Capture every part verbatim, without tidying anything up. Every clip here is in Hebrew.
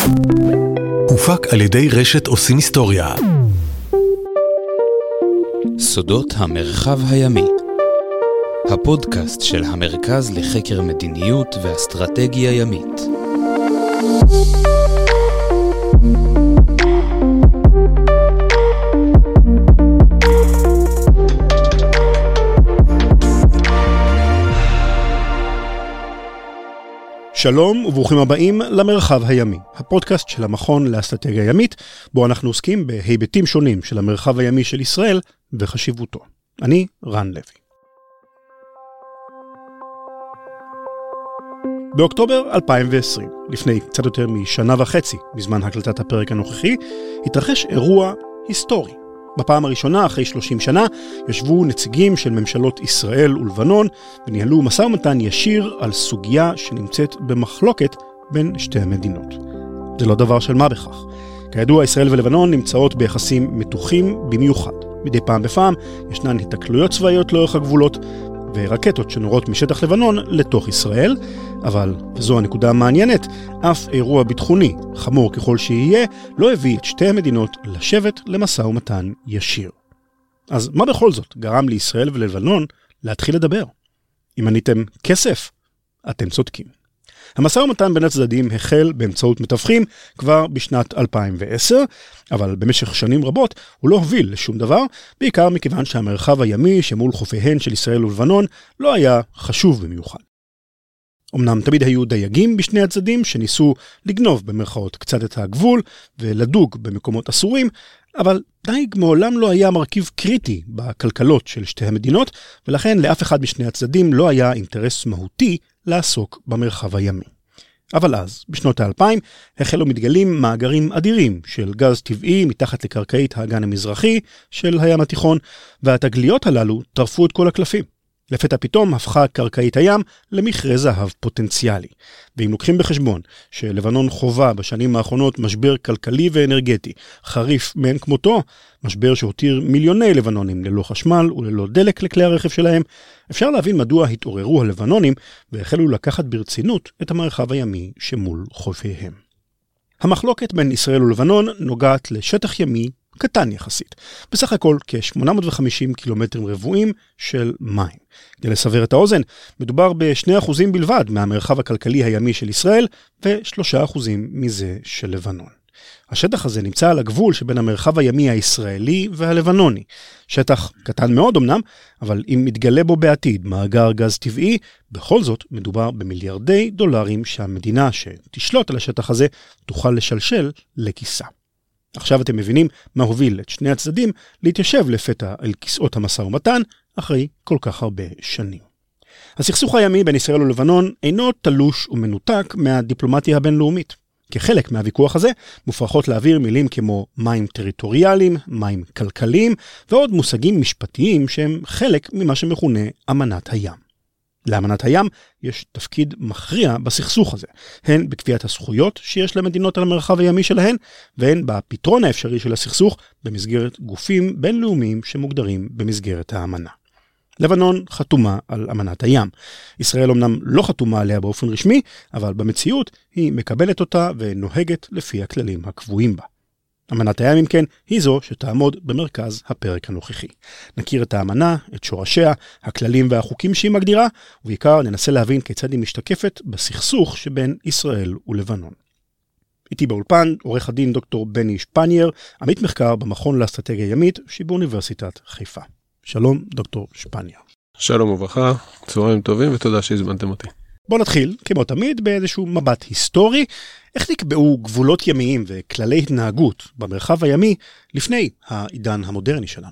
הופק על ידי רשת עושים היסטוריה. סודות המרחב הימי, הפודקאסט של המרכז לחקר מדיניות ואסטרטגיה ימית. שלום וברוכים הבאים למרחב הימי, הפודקאסט של המכון לאסטרטגיה ימית, בו אנחנו עוסקים בהיבטים שונים של המרחב הימי של ישראל וחשיבותו. אני רן לוי. באוקטובר אלפיים ועשרים, לפני קצת יותר משנה וחצי בזמן הקלטת הפרק הנוכחי, התרחש אירוע היסטורי. בפעם הראשונה, אחרי שלושים שנה, ישבו נציגים של ממשלות ישראל ולבנון וניהלו משא ומתן ישיר על סוגיה שנמצאת במחלוקת בין שתי המדינות. זה לא דבר של מה בכך. כידוע, ישראל ולבנון נמצאות ביחסים מתוחים במיוחד. מדי פעם בפעם ישנן התקלויות צבאיות לאורך הגבולות ורקטות שנורות משטח לבנון לתוך ישראל, אבל, וזו הנקודה המעניינת, אף אירוע ביטחוני, חמור ככל שיהיה, לא הביא את שתי המדינות לשבת למשא ומתן ישיר. אז מה בכל זאת גרם לישראל ולבנון להתחיל לדבר? אם עניתם כסף, אתם צודקים. המשא ומתן בין הצדדים החל באמצעות מתווכים כבר בשנת אלפיים ועשר, אבל במשך שנים רבות הוא לא הוביל לשום דבר, בעיקר מכיוון שהמרחב הימי שמול חופיהן של ישראל ולבנון לא היה חשוב במיוחד. אמנם תמיד היו דייגים בשני הצדדים שניסו לגנוב במרכאות קצת את הגבול ולדוג במקומות אסורים, אבל דייג מעולם לא היה מרכיב קריטי בכלכלות של שתי המדינות, ולכן לאף אחד משני הצדדים לא היה אינטרס מהותי לעסוק במרחב הימי. אבל אז, בשנות האלפיים, החלו מתגלים מאגרים אדירים של גז טבעי מתחת לקרקעית האגן המזרחי של הים התיכון, והתגליות הללו טרפו את כל הקלפים. לפתע פתאום הפכה קרקעית הים למכרה זהב פוטנציאלי. ואם לוקחים בחשבון שלבנון חובה בשנים האחרונות משבר כלכלי ואנרגטי חריף מאין כמותו, משבר שהותיר מיליוני לבנונים ללא חשמל וללא דלק לכלי הרכב שלהם, אפשר להבין מדוע התעוררו הלבנונים והחלו לקחת ברצינות את המרחב הימי שמול חופיהם. המחלוקת בין ישראל ולבנון נוגעת לשטח ימי קטן יחסית, בסך הכל כ-שמונה מאות וחמישים קילומטרים רבועים של מים. כדי לסבר את האוזן, מדובר ב-שני אחוזים בלבד מהמרחב הכלכלי הימי של ישראל ו-שלושה אחוזים מזה של לבנון. השטח הזה נמצא על הגבול שבין המרחב הימי הישראלי והלבנוני. שטח קטן מאוד אמנם, אבל אם מתגלה בו בעתיד מאגר גז טבעי, בכל זאת מדובר במיליארדי דולרים שהמדינה שתשלוט על השטח הזה תוכל לשלשל לכיסה. עכשיו אתם מבינים מה הוביל את שני הצדדים להתיישב לפתע על כיסאות המשא ומתן אחרי כל כך הרבה שנים. הסכסוך הימי בין ישראל ולבנון אינו תלוש ומנותק מהדיפלומטיה הבינלאומית. כחלק מהוויכוח הזה מופרכות להעביר מילים כמו מים טריטוריאליים, מים כלכליים ועוד מושגים משפטיים שהם חלק ממה שמכונה אמנת הים. לאמנת הים יש תפקיד מכריע בסכסוך הזה, הן בקביעת הזכויות שיש למדינות על המרחב הימי שלהן, והן בפתרון האפשרי של הסכסוך במסגרת גופים בינלאומיים שמוגדרים במסגרת האמנה. לבנון חתומה על אמנת הים. ישראל אמנם לא חתומה עליה באופן רשמי, אבל במציאות היא מקבלת אותה ונוהגת לפי הכללים הקבועים בה. אמנת הים, אם כן, היא זו שתעמוד במרכז הפרק הנוכחי. נכיר את האמנה, את שורשיה, הכללים והחוקים שהיא מגדירה, ובעיקר ננסה להבין כיצד היא משתקפת בסכסוך שבין ישראל ולבנון. איתי באולפן, עורך הדין דוקטור בני שפנייר, עמית מחקר במכון לאסטרטגיה ימית שבאוניברסיטת חיפה. שלום, דוקטור שפנייר. שלום וברכה, צהריים טובים ותודה שהזמנתם אותי. בואו נתחיל, כמו תמיד, באיזשהו מבט היסטורי. איך נקבעו גבולות ימיים וכללי התנהגות במרחב הימי לפני העידן המודרני שלנו?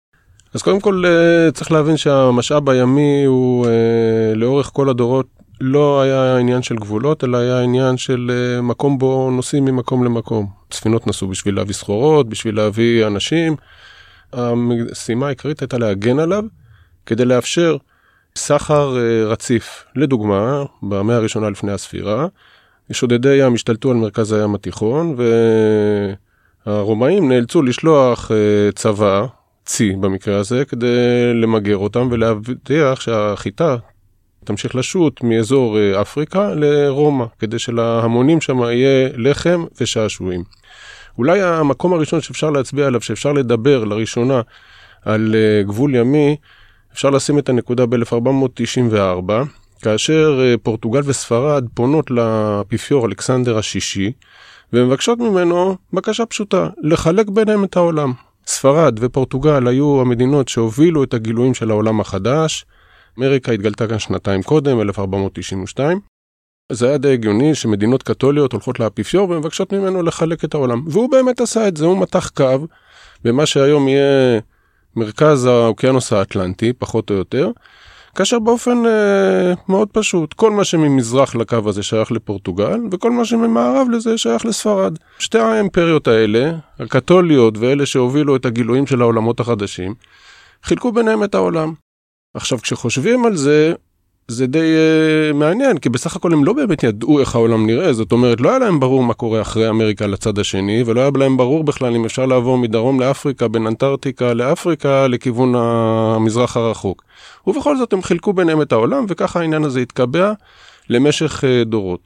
אז קודם כל צריך להבין שהמשאב הימי הוא לאורך כל הדורות לא היה עניין של גבולות, אלא היה עניין של מקום בו נוסעים ממקום למקום. ספינות נסעו בשביל להביא סחורות, בשביל להביא אנשים. המשימה העיקרית הייתה להגן עליו כדי לאפשר סחר רציף. לדוגמה, במאה הראשונה לפני הספירה, שודדי ים השתלטו על מרכז הים התיכון, והרומאים נאלצו לשלוח צבא, צי במקרה הזה, כדי למגר אותם ולהבטיח שהחיטה תמשיך לשוט מאזור אפריקה לרומא, כדי שלהמונים שם יהיה לחם ושעשועים. אולי המקום הראשון שאפשר להצביע עליו, שאפשר לדבר לראשונה על גבול ימי, אפשר לשים את הנקודה ב-אלף ארבע מאות תשעים וארבע, כאשר פורטוגל וספרד פונות לאפיפיור אלכסנדר השישי, ומבקשות ממנו בקשה פשוטה, לחלק ביניהם את העולם. ספרד ופורטוגל היו המדינות שהובילו את הגילויים של העולם החדש, אמריקה התגלתה כאן שנתיים קודם, אלף ארבע מאות תשעים ושתיים. זה היה די הגיוני שמדינות קתוליות הולכות לאפיפיור ומבקשות ממנו לחלק את העולם. והוא באמת עשה את זה, הוא מתח קו במה שהיום יהיה מרכז האוקיינוס האטלנטי, פחות או יותר, כאשר באופן אה, מאוד פשוט, כל מה שממזרח לקו הזה שייך לפורטוגל, וכל מה שממערב לזה שייך לספרד. שתי האימפריות האלה, הקתוליות ואלה שהובילו את הגילויים של העולמות החדשים, חילקו ביניהם את העולם. עכשיו, כשחושבים על זה, זה די uh, מעניין, כי בסך הכל הם לא באמת ידעו איך העולם נראה, זאת אומרת, לא היה להם ברור מה קורה אחרי אמריקה לצד השני, ולא היה להם ברור בכלל אם אפשר לעבור מדרום לאפריקה, בין אנטארקטיקה לאפריקה, לכיוון המזרח הרחוק. ובכל זאת הם חילקו ביניהם את העולם, וככה העניין הזה התקבע למשך uh, דורות.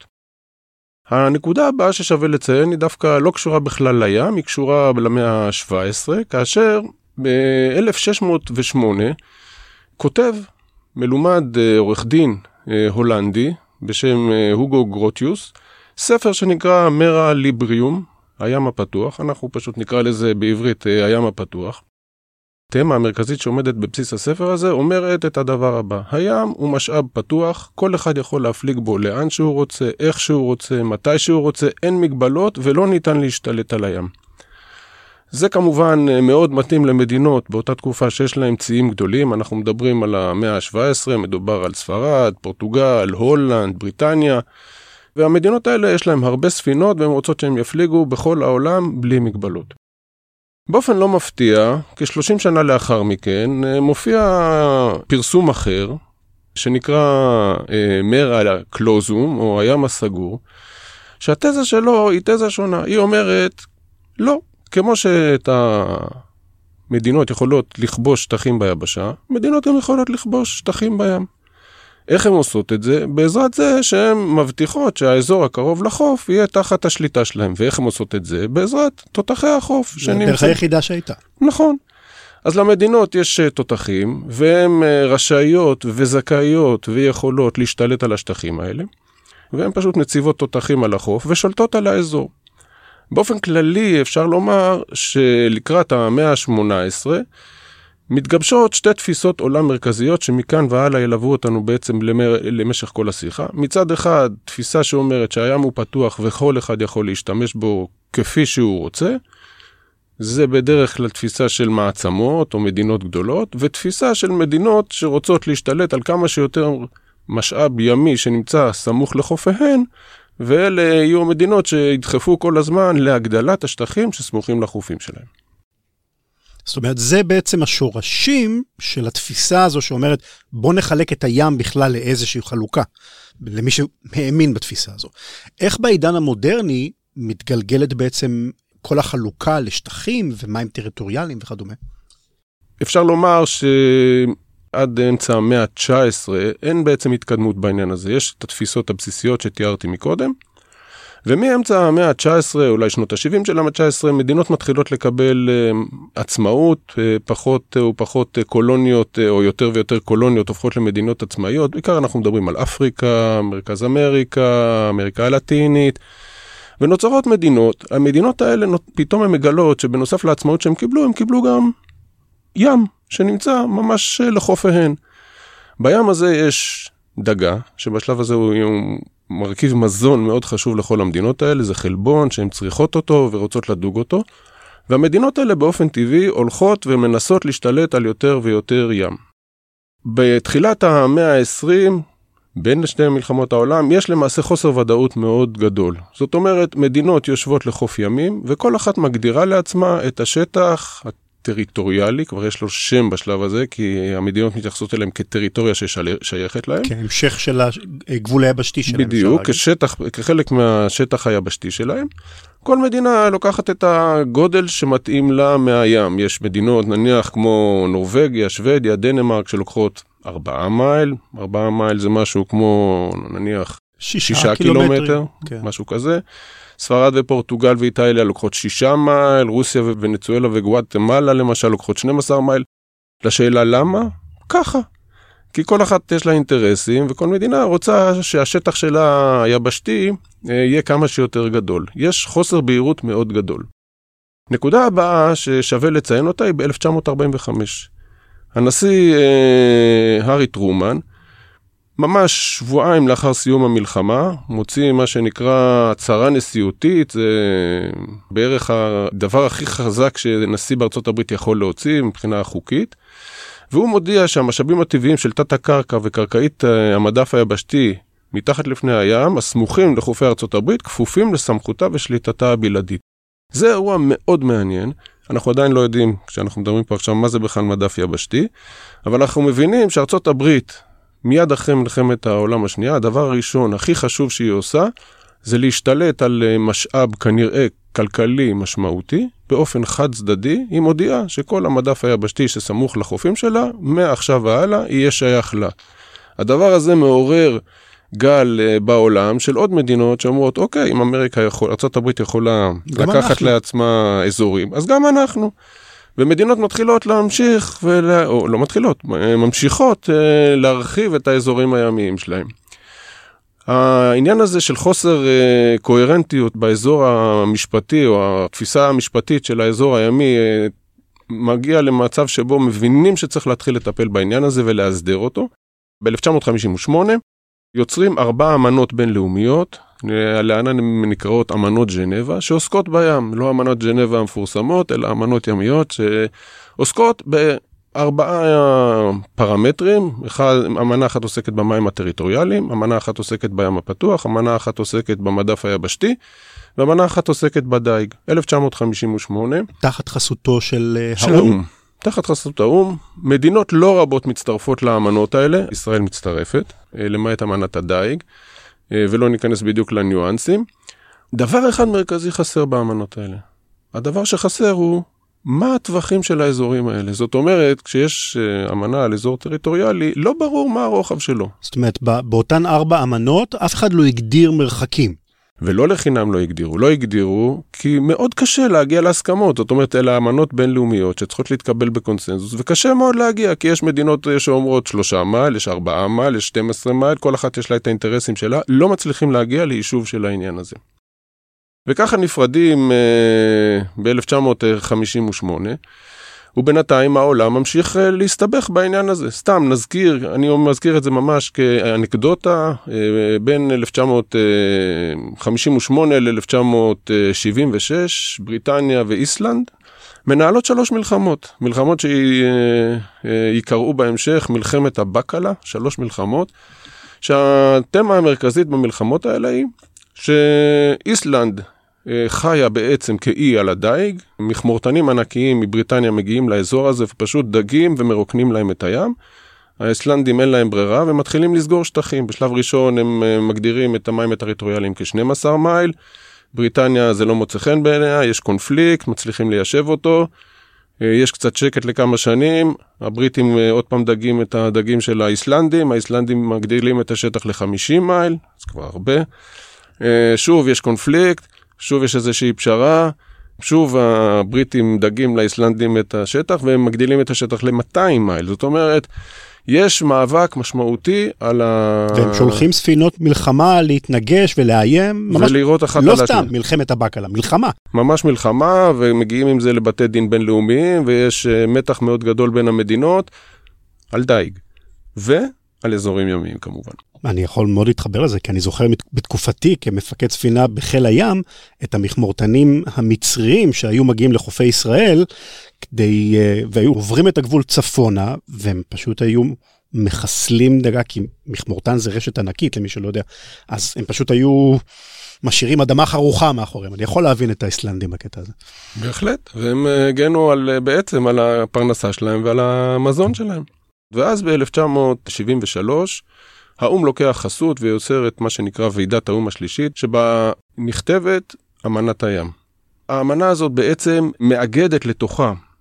הנקודה הבאה ששווה לציין היא דווקא לא קשורה בכלל לים, היא קשורה למאה ה-שבע עשרה, כאשר ב-אלף שש מאות ושמונה כותב מלומד עורך דין הולנדי בשם הוגו גרוטיוס, ספר שנקרא מרה ליבריום, הים הפתוח, אנחנו פשוט נקרא לזה בעברית הים הפתוח. התמה המרכזית שעומדת בבסיס הספר הזה אומרת את הדבר הבא, הים הוא משאב פתוח, כל אחד יכול להפליג בו לאן שהוא רוצה, איך שהוא רוצה, מתי שהוא רוצה, אין מגבלות ולא ניתן להשתלט על הים. זה כמובן מאוד מתאים למדינות באותה תקופה שיש להם ציים גדולים, אנחנו מדברים על המאה ה-שבע עשרה, מדובר על ספרד, פורטוגל, הולנד, בריטניה, והמדינות האלה יש להם הרבה ספינות והן רוצות שהם יפליגו בכל העולם בלי מגבלות. באופן לא מפתיע, כ-שלושים שנה לאחר מכן, מופיע פרסום אחר, שנקרא מרה קלוזום, או הים הסגור, שהתזה שלו היא תזה שונה, היא אומרת, לא, כמו שאת המדינות יכולות לכבוש שטחים ביבשה, מדינות גם יכולות לכבוש שטחים בים. איך הן עושות את זה? בעזרת זה שהן מבטיחות שהאזור הקרוב לחוף יהיה תחת השליטה שלהם. ואיך הן עושות את זה? בעזרת תותחי החוף. דרך היחידה שהייתה. נכון. אז למדינות יש תותחים, והן רשאיות וזכאיות ויכולות להשתלט על השטחים האלה, והן פשוט מציבות תותחים על החוף ושולטות על האזור. באופן כללי אפשר לומר שלקראת המאה ה-שמונה עשרה מתגבשות שתי תפיסות עולם מרכזיות שמכאן והלאה ילוו אותנו בעצם למשך כל השיחה. מצד אחד, תפיסה שאומרת שהים הוא פתוח וכל אחד יכול להשתמש בו כפי שהוא רוצה. זה בדרך כלל תפיסה של מעצמות או מדינות גדולות, ותפיסה של מדינות שרוצות להשתלט על כמה שיותר משאב ימי שנמצא סמוך לחופיהן, ואלה יהיו מדינות שידחפו כל הזמן להגדלת השטחים שסמוכים לחופים שלהם. זאת אומרת, זה בעצם השורשים של התפיסה הזו שאומרת, בוא נחלק את הים בכלל לאיזושהי חלוקה, למי שהאמין בתפיסה הזו. איך בעידן המודרני מתגלגלת בעצם כל החלוקה לשטחים ומים טריטוריאליים וכדומה? אפשר לומר שעד אמצע המאה ה-תשע עשרה אין בעצם התקדמות בעניין הזה. יש את התפיסות הבסיסיות שתיארתי מקודם, ומאמצע המאה ה-תשע עשרה, אולי שנות ה-שבעים של המאה ה-תשע עשרה, מדינות מתחילות לקבל עצמאות, פחות ופחות קולוניות, או יותר ויותר קולוניות הופכות למדינות עצמאיות. בעיקר אנחנו מדברים על אפריקה, מרכז אמריקה, אמריקה הלטינית, ונוצרות מדינות. המדינות האלה פתאום הן מגלות שבנוסף לעצמאות שהם קיבלו, הם קיבלו גם ים שנמצא ממש לחופיהן. בים הזה יש דגה, שבשלב הזה הוא מרכיב מזון מאוד חשוב לכל המדינות האלה, זה חלבון שהן צריכות אותו ורוצות לדוג אותו, והמדינות האלה באופן טבעי הולכות ומנסות להשתלט על יותר ויותר ים. בתחילת המאה ה-עשרים, בין שתי מלחמות העולם, יש למעשה חוסר ודאות מאוד גדול. זאת אומרת, מדינות יושבות לחוף ימים, וכל אחת מגדירה לעצמה את השטח הטריטוריאלי, כבר יש לו שם בשלב הזה, כי המדינות מתייחסות אליהם כטריטוריה ששייכת להם. כהמשך של הגבול היבשתי שלהם. בדיוק, כשטח, כחלק מהשטח היבשתי שלהם. כל מדינה לוקחת את הגודל שמתאים לה מהים. יש מדינות, נניח כמו נורווגיה, שוודיה, דנמרק, שלוקחות ארבעה מייל, ארבעה מייל זה משהו כמו נניח שישה, שישה קילומטרים. קילומטר, כן. משהו כזה. ספרד ופורטוגל ואיטליה לוקחות שישה מייל, רוסיה וונצואלה וגואטמלה למשל לוקחות שנים עשר מייל. לשאלה למה? ככה. כי כל אחת יש לה אינטרסים, וכל מדינה רוצה שהשטח שלה היבשתי יהיה כמה שיותר גדול. יש חוסר בהירות מאוד גדול. נקודה הבאה ששווה לציין אותה היא ב-אלף תשע מאות ארבעים וחמש. הנשיא אה, הארי טרומן, ממש שבועיים לאחר סיום המלחמה, מוציא מה שנקרא הצהרה נשיאותית, זה בערך הדבר הכי חזק שנשיא בארצות הברית יכול להוציא מבחינה חוקית, והוא מודיע שהמשאבים הטבעיים של תת הקרקע וקרקעית המדף היבשתי מתחת לפני הים, הסמוכים לחופי ארצות הברית, כפופים לסמכותה ושליטתה הבלעדית. זה אירוע מאוד מעניין, אנחנו עדיין לא יודעים, כשאנחנו מדברים פה עכשיו, מה זה בכלל מדף יבשתי, אבל אנחנו מבינים שארצות הברית, מיד אחרי מלחמת העולם השנייה, הדבר הראשון, הכי חשוב שהיא עושה, זה להשתלט על משאב כנראה כלכלי משמעותי, באופן חד צדדי, היא מודיעה שכל המדף היבשתי שסמוך לחופים שלה, מעכשיו והלאה, יהיה שייך לה. הדבר הזה מעורר גל בעולם של עוד מדינות שאומרות, אוקיי, אם אמריקה יכול, ארצות הברית יכולה לקחת אנחנו. לעצמה אזורים, אז גם אנחנו. ומדינות מתחילות להמשיך, ולה, או לא מתחילות, ממשיכות להרחיב את האזורים הימיים שלהם. העניין הזה של חוסר קוהרנטיות באזור המשפטי, או התפיסה המשפטית של האזור הימי, מגיע למצב שבו מבינים שצריך להתחיל לטפל בעניין הזה ולהסדר אותו. ב-אלף תשע מאות חמישים ושמונה יוצרים ארבע אמנות בינלאומיות, לאן הן נקראות אמנות ז'נבה, שעוסקות בים, לא אמנות ז'נבה המפורסמות, אלא אמנות ימיות שעוסקות בארבעה פרמטרים. אחד, אמנה אחת עוסקת במים הטריטוריאליים, אמנה אחת עוסקת בים הפתוח, אמנה אחת עוסקת במדף היבשתי, ואמנה אחת עוסקת בדייג. אלף תשע מאות חמישים ושמונה. תחת חסותו של, של האום. האום. תחת חסות האום, מדינות לא רבות מצטרפות לאמנות האלה, ישראל מצטרפת, למעט אמנת הדייג, ולא ניכנס בדיוק לניואנסים. דבר אחד מרכזי חסר באמנות האלה. הדבר שחסר הוא, מה הטווחים של האזורים האלה? זאת אומרת, כשיש אמנה על אזור טריטוריאלי, לא ברור מה הרוחב שלו. זאת אומרת, באותן ארבע אמנות, אף אחד לא הגדיר מרחקים. ולא לחינם לא הגדירו, לא הגדירו, כי מאוד קשה להגיע להסכמות, זאת אומרת, אלה אמנות בינלאומיות שצריכות להתקבל בקונסנזוס, וקשה מאוד להגיע, כי יש מדינות שאומרות שלושה מייל, יש ארבעה מייל, יש שתים עשרה מייל, כל אחת יש לה את האינטרסים שלה, לא מצליחים להגיע ליישוב של העניין הזה. וככה נפרדים אה, ב-אלף תשע מאות חמישים ושמונה, ובינתיים העולם ממשיך להסתבך בעניין הזה. סתם נזכיר, אני מזכיר את זה ממש כאנקדוטה, בין אלף תשע מאות חמישים ושמונה ל-אלף תשע מאות שבעים ושש, בריטניה ואיסלנד, מנהלות שלוש מלחמות, מלחמות שיקראו בהמשך מלחמת הבקלה, שלוש מלחמות, שהתמה המרכזית במלחמות האלה היא שאיסלנד חיה בעצם כאי על הדייג, מכמורתנים ענקיים מבריטניה מגיעים לאזור הזה ופשוט דגים ומרוקנים להם את הים. האיסלנדים אין להם ברירה ומתחילים לסגור שטחים. בשלב ראשון הם מגדירים את המים הטריטוריאליים כ-שנים עשר מייל, בריטניה זה לא מוצא חן בעיניה, יש קונפליקט, מצליחים ליישב אותו, יש קצת שקט לכמה שנים, הבריטים עוד פעם דגים את הדגים של האיסלנדים, האיסלנדים מגדילים את השטח ל-חמישים מייל, זה כבר הרבה. שוב יש קונפליקט, שוב יש איזושהי פשרה, שוב הבריטים דגים לאיסלנדים את השטח, והם מגדילים את השטח ל-מאתיים מייל. זאת אומרת, יש מאבק משמעותי על ה... והם שולחים ספינות מלחמה להתנגש ולאיים. ולראות אחת לא סתם השני. מלחמת הבקלה, מלחמה. ממש מלחמה, ומגיעים עם זה לבתי דין בינלאומיים, ויש מתח מאוד גדול בין המדינות, על דייג. ועל אזורים ימיים כמובן. אני יכול מאוד להתחבר לזה, כי אני זוכר בתקופתי כמפקד ספינה בחיל הים, את המכמורתנים המצריים שהיו מגיעים לחופי ישראל, כדי, והיו עוברים את הגבול צפונה, והם פשוט היו מחסלים דגה, כי מכמורתן זה רשת ענקית, למי שלא יודע, אז הם פשוט היו משאירים אדמה חרוכה מאחוריהם. אני יכול להבין את האיסלנדים בקטע הזה. בהחלט, והם הגנו על, בעצם על הפרנסה שלהם ועל המזון שלהם. ואז ב-אלף תשע מאות שבעים ושלוש, האום לוקח חסות ויוצר את מה שנקרא ועידת האום השלישית, שבה נכתבת אמנת הים. האמנה הזאת בעצם מאגדת לתוכה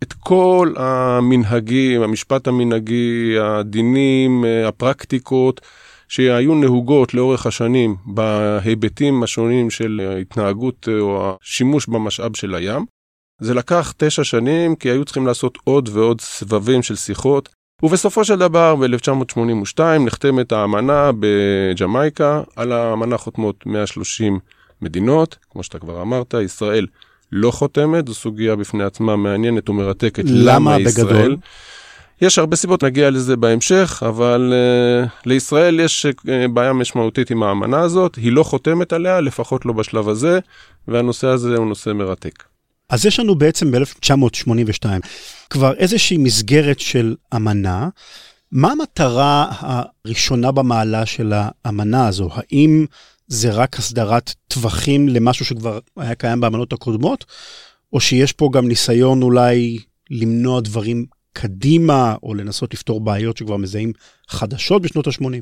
את כל המנהגים, המשפט המנהגי, הדינים, הפרקטיקות, שהיו נהוגות לאורך השנים בהיבטים השונים של התנהגות או השימוש במשאב של הים. זה לקח תשע שנים, כי היו צריכים לעשות עוד ועוד סבבים של שיחות, ובסופו של דבר ב-אלף תשע מאות שמונים ושתיים נחתמת האמנה בג'מייקה, על האמנה חותמות מאה ושלושים מדינות, כמו שאתה כבר אמרת, ישראל לא חותמת, זו סוגיה בפני עצמה מעניינת ומרתקת. למה בגדול? ישראל? יש הרבה סיבות, נגיע לזה בהמשך, אבל uh, לישראל יש uh, בעיה משמעותית עם האמנה הזאת, היא לא חותמת עליה, לפחות לא בשלב הזה, והנושא הזה הוא נושא מרתק. אז יש לנו בעצם ב-אלף תשע מאות שמונים ושתיים כבר איזושהי מסגרת של אמנה. מה המטרה הראשונה במעלה של האמנה הזו? האם זה רק הסדרת טווחים למשהו שכבר היה קיים באמנות הקודמות, או שיש פה גם ניסיון אולי למנוע דברים קדימה, או לנסות לפתור בעיות שכבר מזהים חדשות בשנות ה-שמונים?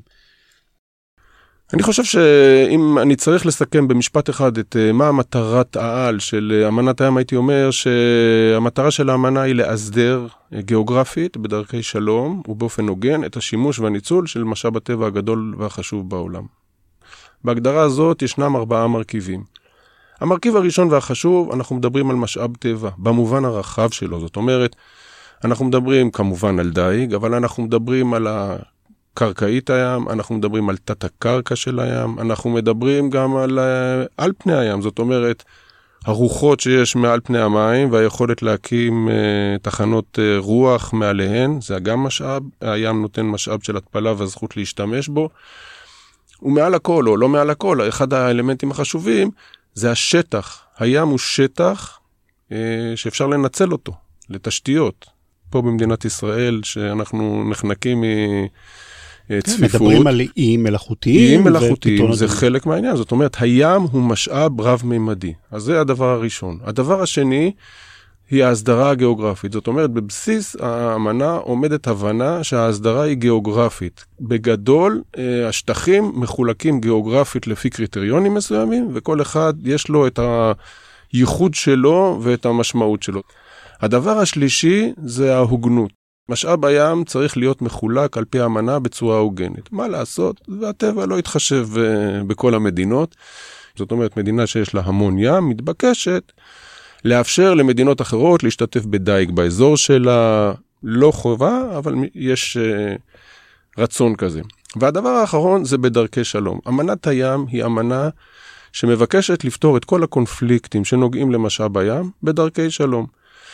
אני חושב שאם אני צריך לסכם במשפט אחד את מה המטרת העל של אמנת הים, הייתי אומר שהמטרה של האמנה היא להסדר גיאוגרפית בדרכי שלום ובאופן הוגן את השימוש והניצול של משאב הטבע הגדול והחשוב בעולם. בהגדרה הזאת ישנם ארבעה מרכיבים. המרכיב הראשון והחשוב, אנחנו מדברים על משאב טבע במובן הרחב שלו. זאת אומרת, אנחנו מדברים כמובן על דייג, אבל אנחנו מדברים על הקרקעית הים, אנחנו מדברים על תת הקרקע של הים, אנחנו מדברים גם על, על פני הים. זאת אומרת, הרוחות שיש מעל פני המים והיכולת להקים uh, תחנות uh, רוח מעליהן, זה גם משאב. הים נותן משאב של התפלה והזכות להשתמש בו. ומעל הכל, או לא מעל הכל, אחד האלמנטים החשובים זה השטח. הים הוא שטח uh, שאפשר לנצל אותו לתשתיות. פה במדינת ישראל, שאנחנו נחנקים מצפיפות. מדברים על איים מלאכותיים. איים מלאכותיים, זה חלק מהעניין. זאת אומרת, הים הוא משאב רב-מימדי. אז זה הדבר הראשון. הדבר השני, היא ההסדרה הגיאוגרפית. זאת אומרת, בבסיס האמנה עומדת הבנה שההסדרה היא גיאוגרפית. בגדול, השטחים מחולקים גיאוגרפית לפי קריטריונים מסוימים, וכל אחד יש לו את הייחוד שלו ואת המשמעות שלו. הדבר השלישי זה ההוגנות. משאב הים צריך להיות מחולק על פי האמנה בצורה הוגנת. מה לעשות? והטבע לא יתחשב בכל המדינות. זאת אומרת, מדינה שיש לה המון ים מתבקשת לאפשר למדינות אחרות להשתתף בדייג באזור שלה. לא חובה, אבל יש רצון כזה. והדבר האחרון זה בדרכי שלום. אמנת הים היא אמנה שמבקשת לפתור את כל הקונפליקטים שנוגעים למשאב הים בדרכי שלום.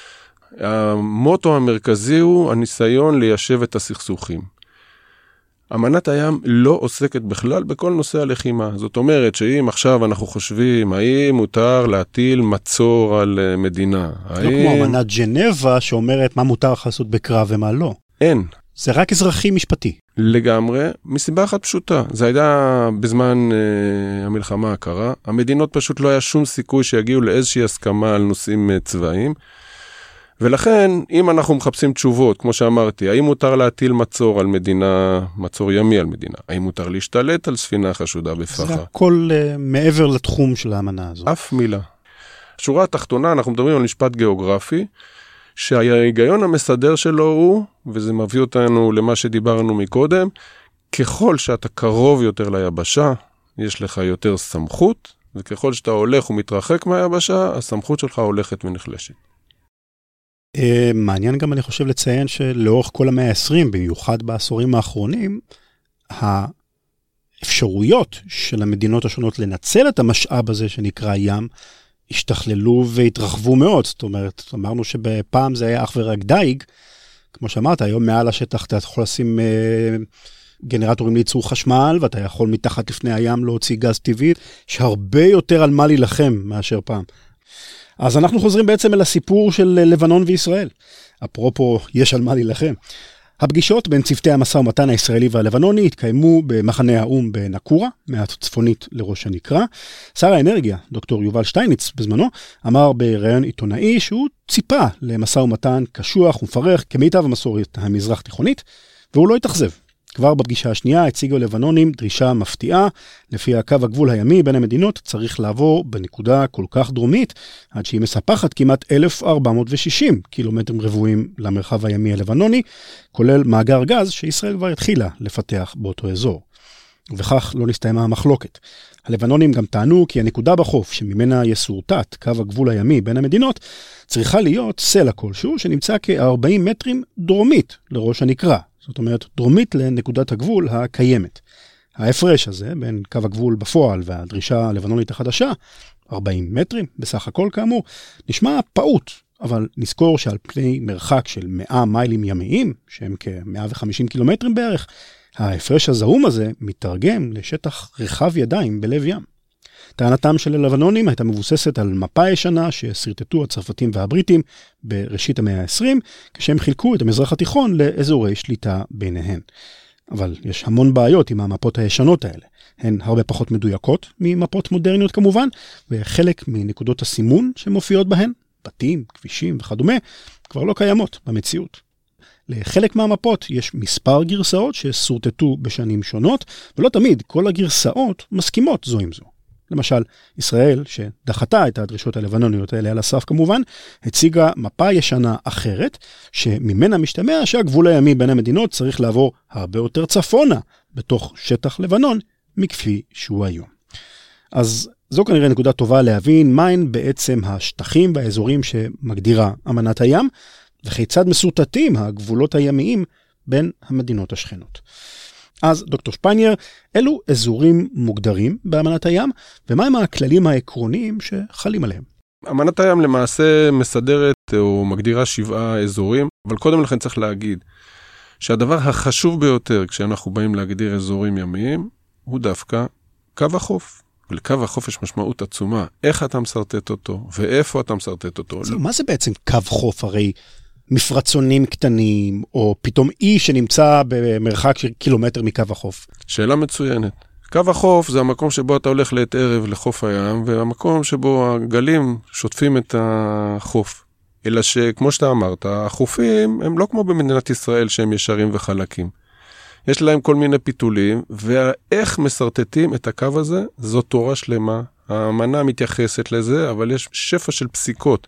המוטו המרכזי הוא הניסיון ליישב את הסכסוכים. אמנת הים לא עוסקת בכלל בכל נושא הלחימה. זאת אומרת שאם עכשיו אנחנו חושבים האם מותר להטיל מצור על מדינה. לא האם... כמו אמנת ג'נבה שאומרת מה מותר לעשות בקרב ומה לא. אין. זה רק אזרחי משפטי. לגמרי, מסיבה אחת פשוטה. זה היה בזמן אה, המלחמה הקרה. המדינות פשוט לא היה שום סיכוי שיגיעו לאיזושהי הסכמה על נושאים אה, צבאיים. ולכן, אם אנחנו מחפשים תשובות, כמו שאמרתי, האם מותר להטיל מצור על מדינה, מצור ימי על מדינה? האם מותר להשתלט על ספינה חשודה בפחה? זה הכל uh, מעבר לתחום של האמנה הזו. אף מילה. שורה התחתונה, אנחנו מדברים על משפט גיאוגרפי, שההיגיון המסדר שלו הוא, וזה מביא אותנו למה שדיברנו מקודם, ככל שאתה קרוב יותר ליבשה, יש לך יותר סמכות, וככל שאתה הולך ומתרחק מהיבשה, הסמכות שלך הולכת ונחלשת. מעניין גם אני חושב לציין שלאורך כל המאה ה-עשרים, במיוחד בעשורים האחרונים, האפשרויות של המדינות השונות לנצל את המשאב הזה שנקרא ים, השתכללו והתרחבו מאוד. זאת אומרת, אמרנו שבפעם זה היה אך ורק דייג, כמו שאמרת, היום מעל השטח אתה יכול לשים גנרטורים לייצור חשמל, ואתה יכול מתחת לפני הים להוציא גז טבעי, שהרבה יותר על מה להילחם מאשר פעם. אז אנחנו חוזרים בעצם אל הסיפור של לבנון וישראל. אפרופו, יש על מה להילחם. הפגישות בין צוותי המשא ומתן הישראלי והלבנוני התקיימו במחנה האום בנקורה, מעט צפונית לראש הנקרה. שר האנרגיה, דוקטור יובל שטייניץ, בזמנו, אמר בראיון עיתונאי שהוא ציפה למשא ומתן קשוח ומפרך כמיטב המסורת המזרח תיכונית, והוא לא התאכזב. כבר בפגישה השנייה הציגו הלבנונים דרישה מפתיעה, לפי הקו הגבול הימי בין המדינות צריך לעבור בנקודה כל כך דרומית, עד שהיא מספחת כמעט אלף ארבע מאות ושישים קילומטרים רבועים למרחב הימי הלבנוני, כולל מאגר גז שישראל כבר התחילה לפתח באותו אזור. ובכך לא נסתיימה המחלוקת. הלבנונים גם טענו כי הנקודה בחוף שממנה יסורטט קו הגבול הימי בין המדינות, צריכה להיות סלע כלשהו שנמצא כ-ארבעים מטרים דרומית לראש הנקרה. זאת אומרת, דרומית לנקודת הגבול הקיימת. ההפרש הזה בין קו הגבול בפועל והדרישה הלבנונית החדשה, ארבעים מטרים בסך הכל כאמור, נשמע פעוט, אבל נזכור שעל פני מרחק של מאה מיילים ימיים, שהם כ-מאה וחמישים קילומטרים בערך, ההפרש הזעום הזה מתרגם לשטח רחב ידיים בלב ים. טענתם של הלבנונים הייתה מבוססת על מפה ישנה שסרטטו הצרפתים והבריטים בראשית המאה ה-עשרים, כשהם חילקו את המזרח התיכון לאזורי שליטה ביניהן. אבל יש המון בעיות עם המפות הישנות האלה. הן הרבה פחות מדויקות ממפות מודרניות כמובן, וחלק מנקודות הסימון שמופיעות בהן, בתים, כבישים וכדומה, כבר לא קיימות במציאות. לחלק מהמפות יש מספר גרסאות שסורטטו בשנים שונות, ולא תמיד כל הגרסאות מסכימות זו עם זו. למשל, ישראל, שדחתה את הדרישות הלבנוניות האלה על הסף כמובן, הציגה מפה ישנה אחרת, שממנה משתמע שהגבול הימי בין המדינות צריך לעבור הרבה יותר צפונה, בתוך שטח לבנון, מכפי שהוא היום. אז זו כנראה נקודה טובה להבין מהן בעצם השטחים והאזורים שמגדירה אמנת הים, וכיצד מסורטטים הגבולות הימיים בין המדינות השכנות. אז דוקטור שפיינר, אילו אזורים מוגדרים באמנת הים, ומהם הכללים העקרוניים שחלים עליהם? אמנת הים למעשה מסדרת או מגדירה שבעה אזורים, אבל קודם לכן צריך להגיד שהדבר החשוב ביותר כשאנחנו באים להגדיר אזורים ימיים, הוא דווקא קו החוף. ולקו החוף יש משמעות עצומה. איך אתה מסרטט אותו, ואיפה אתה מסרטט אותו. זה, מה זה בעצם קו חוף? הרי מפרצונים קטנים, או פתאום אי שנמצא במרחק של קילומטר מקו החוף. שאלה מצוינת. קו החוף זה המקום שבו אתה הולך לעת ערב לחוף הים, והמקום שבו הגלים שוטפים את החוף. אלא שכמו שאתה אמרת, החופים הם לא כמו במדינת ישראל שהם ישרים וחלקים. יש להם כל מיני פיתולים, ואיך מסרטטים את הקו הזה, זו תורה שלמה. האמנה מתייחסת לזה, אבל יש שפע של פסיקות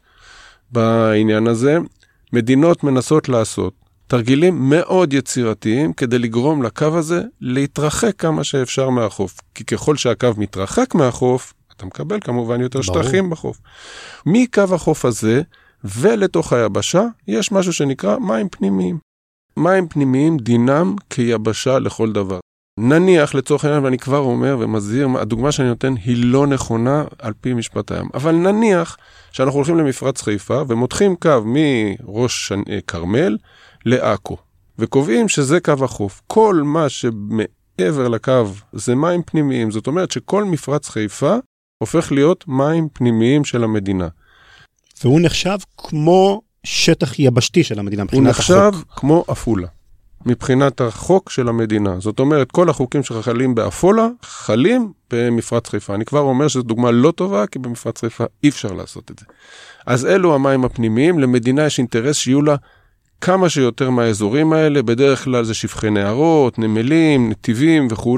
בעניין הזה. מדינות מנסות לעשות תרגילים מאוד יצירתיים, כדי לגרום לקו הזה להתרחק כמה שאפשר מהחוף. כי ככל שהקו מתרחק מהחוף, אתה מקבל כמובן יותר ברור. שטחים בחוף. מקו החוף הזה, ולתוך היבשה, יש משהו שנקרא מים פנימיים. מים פנימיים דינם כיבשה לכל דבר. נניח לצורך העניין, ואני כבר אומר ומזהיר, הדוגמה שאני נותן היא לא נכונה על פי משפט הים. אבל נניח שאנחנו הולכים למפרץ חיפה ומותחים קו מראש כרמל לעכו, וקובעים שזה קו החוף. כל מה שמעבר לקו זה מים פנימיים. זאת אומרת שכל מפרץ חיפה הופך להיות מים פנימיים של המדינה. והוא נחשב כמו שטח יבשתי של המדינה מבחינת החוק. הוא נחשב כמו אפולה, מבחינת החוק של המדינה. זאת אומרת, כל החוקים שחלים באפולה, חלים במפרץ חיפה. אני כבר אומר שזו דוגמה לא טובה, כי במפרץ חיפה אי אפשר לעשות את זה. אז אלו המים הפנימיים, למדינה יש אינטרס שיהיו לה כמה שיותר מהאזורים האלה, בדרך כלל זה שפכי נהרות, נמלים, נתיבים וכו'.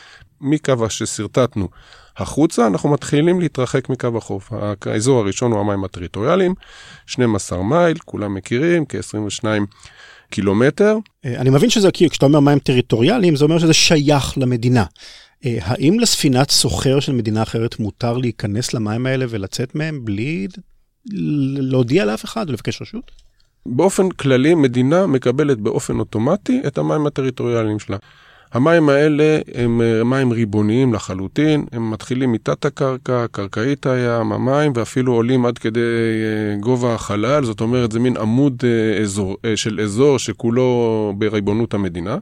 מקו שסרטטנו החוצה, אנחנו מתחילים להתרחק מקו החוף. האזור הראשון הוא המים הטריטוריאליים, שנים עשר מייל, כולם מכירים, כ-עשרים ושניים קילומטר. אני מבין שזה, כשאתה אומר מים טריטוריאליים, זה אומר שזה שייך למדינה. האם לספינת סוחר של מדינה אחרת מותר להיכנס למים האלה ולצאת מהם בלי להודיע לאף אחד ולבקש רשות? באופן כללי, מדינה מקבלת באופן אוטומטי את המים הטריטוריאליים שלה. המים האלה הם מים ריבוניים לחלוטין, הם מתחילים מתת הקרקע, קרקעית הים, המים, ואפילו עולים עד כדי גובה החלל, זאת אומרת, זה מין עמוד אזור, של אזור שכולו בריבונות המדינה.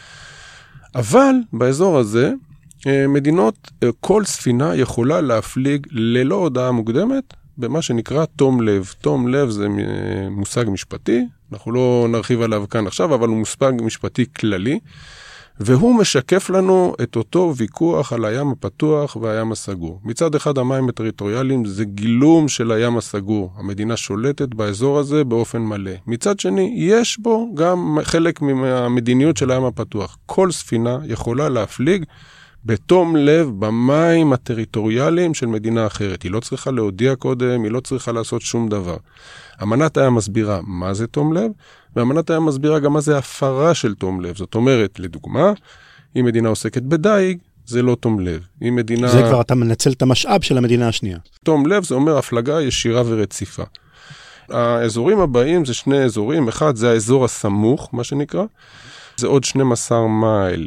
אבל באזור הזה, מדינות, כל ספינה יכולה להפליג ללא הודעה מוקדמת, במה שנקרא תום לב. תום לב זה מושג משפטי, אנחנו לא נרחיב עליו כאן עכשיו, אבל הוא מושג משפטי כללי, והוא משקף לנו את אותו ויכוח על הים הפתוח והים הסגור. מצד אחד המים הטריטוריאליים זה גילום של הים הסגור. המדינה שולטת באזור הזה באופן מלא. מצד שני, יש בו גם חלק מהמדיניות של הים הפתוח. כל ספינה יכולה להפליג בתום לב במים הטריטוריאליים של מדינה אחרת. היא לא צריכה להודיע קודם, היא לא צריכה לעשות שום דבר. אמנת הים מסבירה מה זה תום לב, ואמנת הים מסבירה גם מה זה הפרה של תום לב. זאת אומרת, לדוגמה, אם מדינה עוסקת בדייג, זה לא תום לב. אם מדינה... זה כבר אתה מנצל את המשאב של המדינה השנייה. תום לב זה אומר הפלגה ישירה ורציפה. האזורים הבאים זה שני אזורים. אחד זה האזור הסמוך, מה שנקרא. זה עוד שנים עשר מייל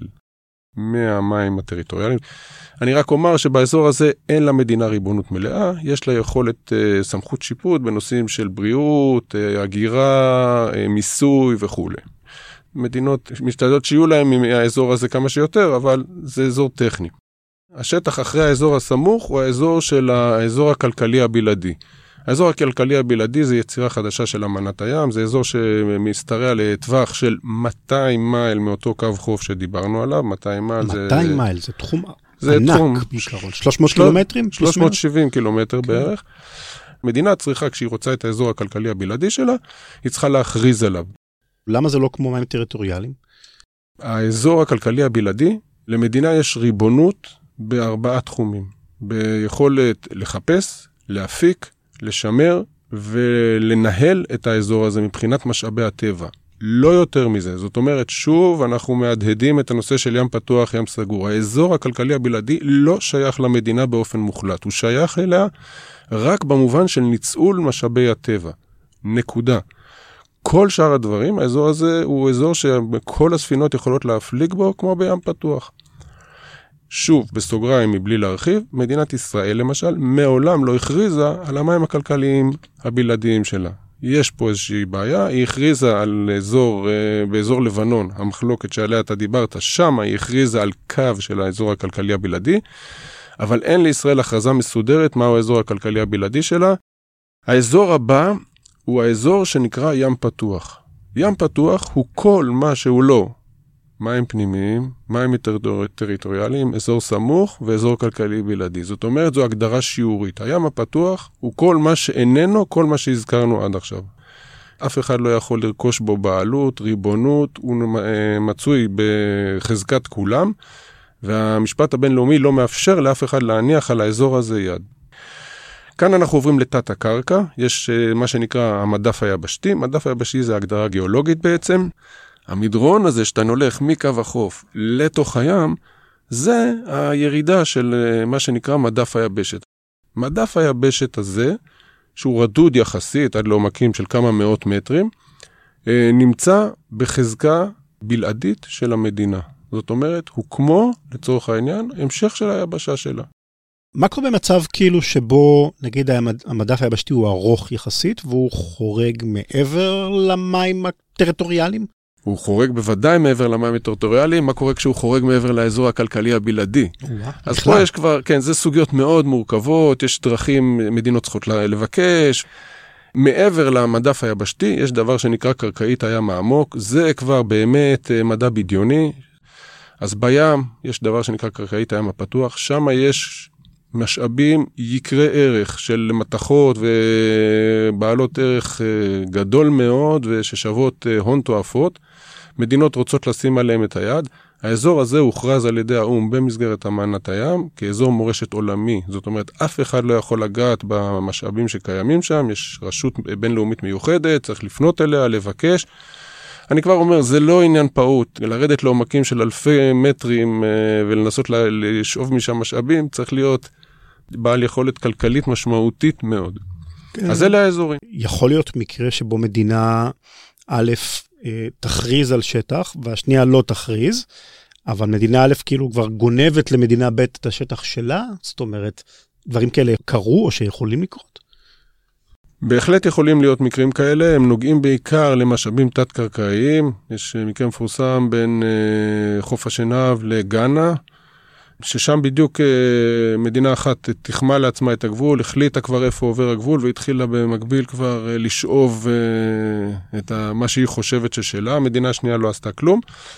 מהמים הטריטוריאליים. אני רק אומר שבאזור הזה אין למדינה ריבונות מלאה, יש לה יכולת uh, סמכות שיפוט בנושאים של בריאות, uh, הגירה, uh, מיסוי וכו'. מדינות משתדלות שיהיו להם מהאזור הזה כמה שיותר, אבל זה אזור טכני. השטח אחרי האזור הסמוך הוא האזור של האזור הכלכלי הבלעדי. האזור הכלכלי הבלעדי זה יצירה חדשה של אמנת הים, זה אזור שמסתרע לטווח של מאתיים מייל מאותו קו חוף שדיברנו עליו, מאתיים מייל זה... מאתיים מייל, זה תחום זה ענק תחום, בעיקרון, שלוש מאות קילומטרים? שלוש מאות שבעים קילומטר בערך. מדינה צריכה, כשהיא רוצה את האזור הכלכלי הבלעדי שלה, היא צריכה להכריז עליו. למה זה לא כמו מים טריטוריאליים? האזור הכלכלי הבלעדי, למדינה יש ריבונות בארבעה תחומים. ביכולת לחפש, להפיק, לשמר ולנהל את האזור הזה מבחינת משאבי הטבע. לא יותר מזה. זאת אומרת, שוב, אנחנו מהדהדים את הנושא של ים פתוח, ים סגור. האזור הכלכלי הבלעדי לא שייך למדינה באופן מוחלט. הוא שייך אליה רק במובן של ניצול משאבי הטבע. נקודה. כל שאר הדברים, האזור הזה הוא אזור שכל הספינות יכולות להפליג בו כמו בים פתוח. שוב, בסוגריים מבלי להרחיב, מדינת ישראל למשל מעולם לא הכריזה על המים הכלכליים הבלעדיים שלה. יש פה איזושהי בעיה, היא הכריזה על אזור, באזור לבנון, המחלוקת שעליה אתה דיברת, שם היא הכריזה על קו של האזור הכלכלי הבלעדי, אבל אין לישראל הכרזה מסודרת מהו האזור הכלכלי הבלעדי שלה. האזור הבא הוא האזור שנקרא ים פתוח. ים פתוח הוא כל מה שהוא לא מים פנימיים, מים טריטוריאליים, אזור סמוך ואזור כלכלי בלעדי. זאת אומרת, זו הגדרה שיעורית. הים הפתוח הוא כל מה שאיננו, כל מה שהזכרנו עד עכשיו. אף אחד לא יכול לרכוש בו בעלות, ריבונות, הוא מצוי בחזקת כולם, והמשפט הבינלאומי לא מאפשר לאף אחד להניח על האזור הזה יד. כאן אנחנו עוברים לתת הקרקע, יש מה שנקרא המדף היבשתי. מדף היבשתי זה הגדרה גיאולוגית בעצם. המדרון הזה שאתה נולך מקו החוף לתוך הים, זה הירידה של מה שנקרא מדף היבשת. מדף היבשת הזה, שהוא רדוד יחסית עד לעומקים של כמה מאות מטרים, נמצא בחזקה בלעדית של המדינה. זאת אומרת, הוא כמו, לצורך העניין, המשך של היבשה שלה. מה קורה במצב כאילו שבו, נגיד, המדף היבשתי הוא ארוך יחסית, והוא חורג מעבר למים הטריטוריאליים? הוא חורג בוודאי מעבר למים הטריטוריאליים. מה קורה כשהוא חורג מעבר לאזור הכלכלי הבלעדי? אז פה יש כבר, כן, זה סוגיות מאוד מורכבות, יש דרכים, מדינות צריכות לבקש. מעבר למדף היבשתי, יש דבר שנקרא קרקעית הים העמוק, זה כבר באמת מדע בדיוני. אז בים יש דבר שנקרא קרקעית הים הפתוח, שם יש משאבים יקרי ערך של מתכות ובעלות ערך גדול מאוד וששוות הון תועפות. מדינות רוצות לשים עליהם את היד. האזור הזה הוכרז על ידי האו"ם במסגרת אמנת הים כאזור מורשת עולמי. זאת אומרת, אף אחד לא יכול לגעת במשאבים שקיימים שם. יש רשות בינלאומית מיוחדת, צריך לפנות אליה, לבקש. אני כבר אומר, זה לא עניין פעוט. לרדת לעומקים של אלפי מטרים ולנסות לשאוב משם משאבים, צריך להיות בעל יכולת כלכלית משמעותית מאוד. כן. אז אלה האזורים. יכול להיות מקרה שבו מדינה א' תכריז על שטח, והשנייה לא תכריז, אבל מדינה א' כאילו כבר גונבת למדינה ב' את השטח שלה, זאת אומרת, דברים כאלה קרו או שיכולים לקרות? בהחלט יכולים להיות מקרים כאלה, הם נוגעים בעיקר למשאבים תת-קרקעיים, יש מקרה מפורסם בין אה, חוף השנהב לגאנה, ששם בדיוק אה, מדינה אחת תחמה לעצמה את הגבול, החליטה כבר איפה עובר הגבול, והתחילה במקביל כבר אה, לשאוב אה, את ה, מה שהיא חושבת ששלה, המדינה השנייה לא עשתה כלום.